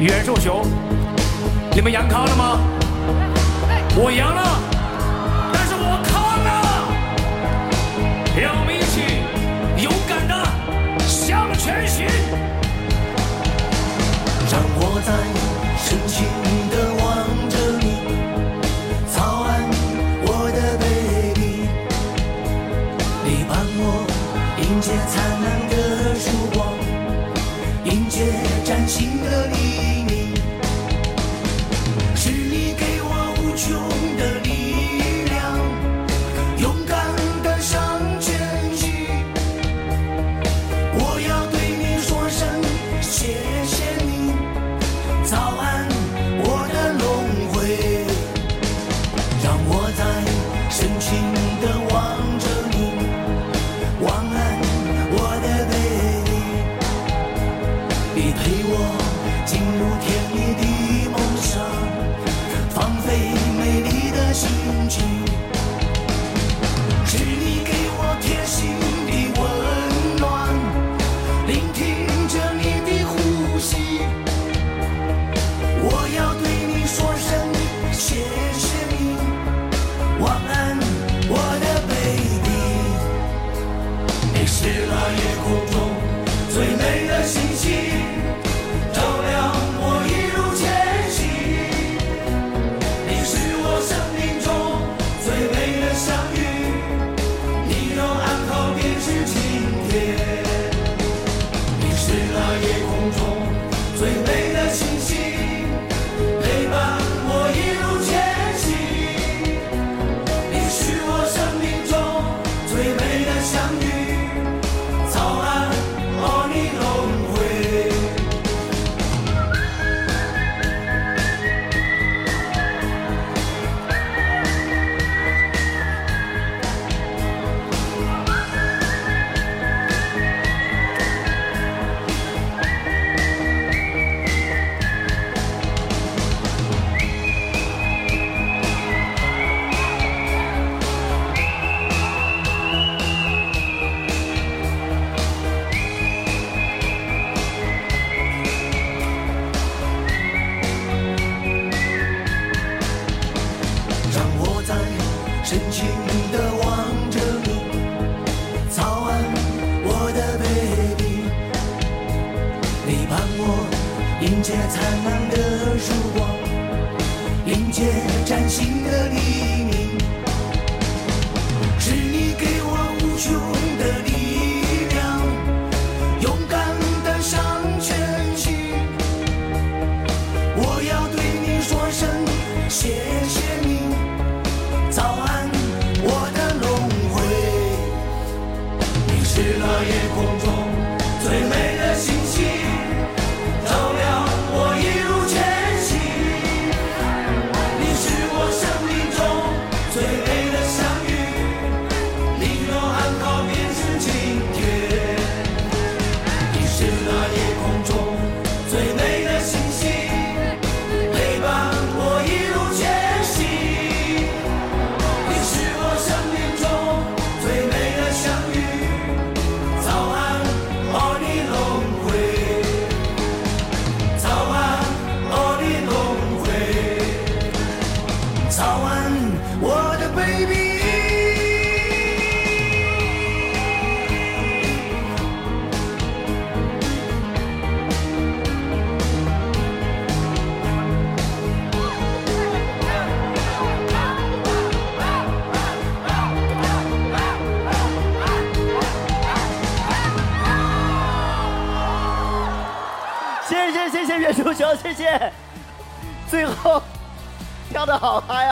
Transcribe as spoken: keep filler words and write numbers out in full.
袁寿雄，你们阳康了吗？我阳了，但是我康了。让我们一起勇敢的向前行。 让我在深情的望着你，早安，我的 baby。你伴我迎接灿烂的曙光，迎接崭新的黎明。是你给我无穷的力量，勇敢的向前行。我要对你说声谢谢你，早安，我的轮回。让我在深情地望着你，晚安，我的 baby。你陪我进入甜蜜的梦乡，放飞美丽的心情。是你给我贴心的温暖，聆听着你的呼吸。我要对你说声谢谢你，晚安，我的 baby。你是那夜空中最美的星星，照亮我一路前行。你是我生命中最美的相遇，你的安好便是晴天。你是那夜空中最美的星星，陪伴我一路前行。你是我生命中最美的相遇，早安，哦，你轮回。让我在深情地望着你，早安，我的 baby。你伴我迎接灿烂的曙光，迎接崭新的黎明。是你给我无穷的力量，勇敢地向前行。我要对你说声谢谢你，早安，我的轮回。你是那夜空中最美的星星，照亮我一路前行。你是我生命中最美的相遇，你若安好便是晴天。你是那夜空中最美的星星，陪伴我一路前行。你是我生命中最美的相遇，早安，哦，你轮回。早安，哦，你轮回。早安，我的 baby。 谢谢谢谢袁叔雄，谢谢，最后跳得好嗨啊！